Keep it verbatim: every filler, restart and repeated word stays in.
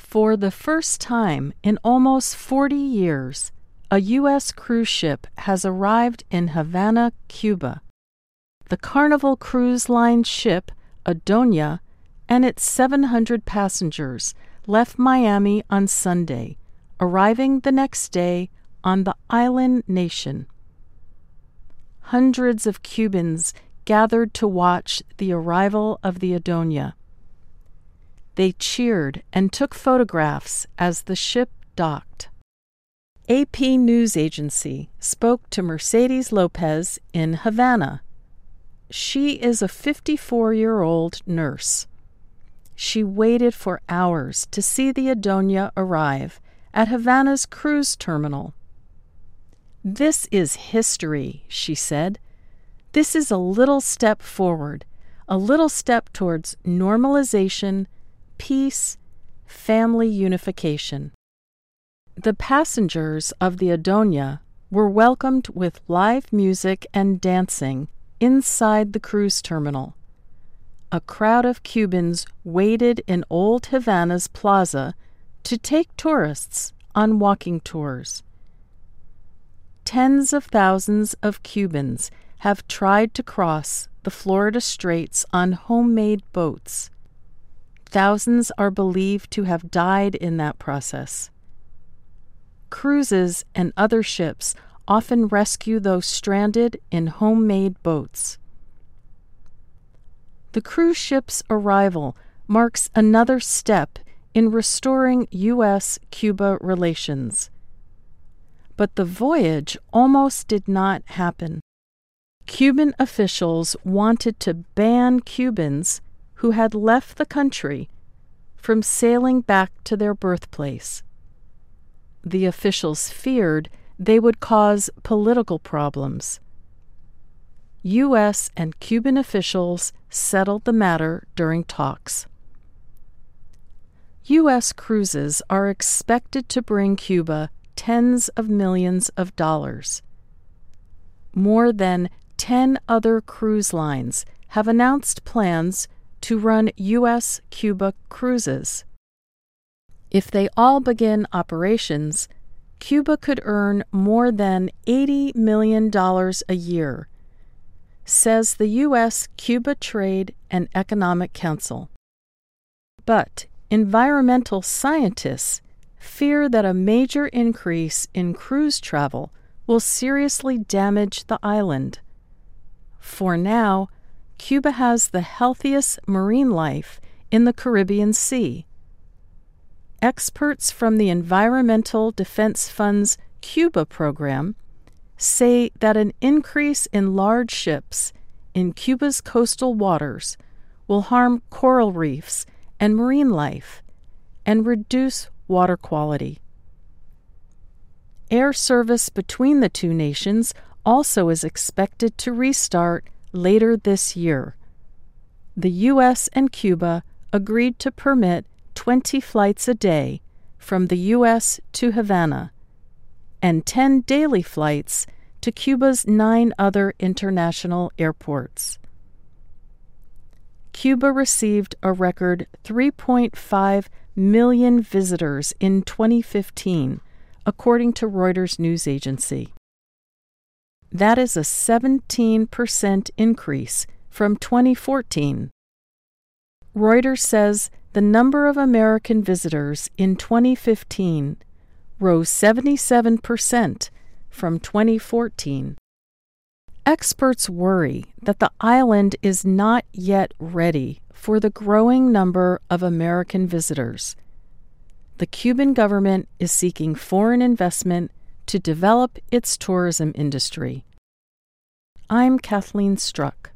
For the first time in almost forty years, a U S cruise ship has arrived in Havana, Cuba. The Carnival Cruise Line ship, Adonia, and its seven hundred passengers left Miami on Sunday, arriving the next day on the island nation. Hundreds of Cubans gathered to watch the arrival of the Adonia. They cheered and took photographs as the ship docked. A P News Agency spoke to Mercedes Lopez in Havana. She is a fifty-four-year-old nurse. She waited for hours to see the Adonia arrive at Havana's cruise terminal. "This is history," she said. "This is a little step forward, a little step towards normalization, peace, family unification." The passengers of the Adonia were welcomed with live music and dancing inside the cruise terminal. A crowd of Cubans waited in Old Havana's plaza to take tourists on walking tours. Tens of thousands of Cubans have tried to cross the Florida Straits on homemade boats. Thousands are believed to have died in that process. Cruises and other ships often rescue those stranded in homemade boats. The cruise ship's arrival marks another step in restoring U S Cuba relations. But the voyage almost did not happen. Cuban officials wanted to ban Cubans who had left the country from sailing back to their birthplace. The officials feared they would cause political problems. U S and Cuban officials settled the matter during talks. U S cruises are expected to bring Cuba tens of millions of dollars. More than ten other cruise lines have announced plans to run U S Cuba cruises. If they all begin operations, Cuba could earn more than eighty million dollars a year, says the U S Cuba Trade and Economic Council. But environmental scientists fear that a major increase in cruise travel will seriously damage the island. For now, Cuba has the healthiest marine life in the Caribbean Sea. Experts from the Environmental Defense Fund's Cuba program say that an increase in large ships in Cuba's coastal waters will harm coral reefs and marine life and reduce water quality. Air service between the two nations also is expected to restart later this year. The U S and Cuba agreed to permit twenty flights a day from the U S to Havana and ten daily flights to Cuba's nine other international airports. Cuba received a record three point five million visitors in twenty fifteen, according to Reuters news agency. That is a seventeen percent increase from twenty fourteen. Reuters says the number of American visitors in twenty fifteen rose seventy-seven percent from twenty fourteen. Experts worry that the island is not yet ready for the growing number of American visitors. The Cuban government is seeking foreign investment to develop its tourism industry. I'm Kathleen Struck.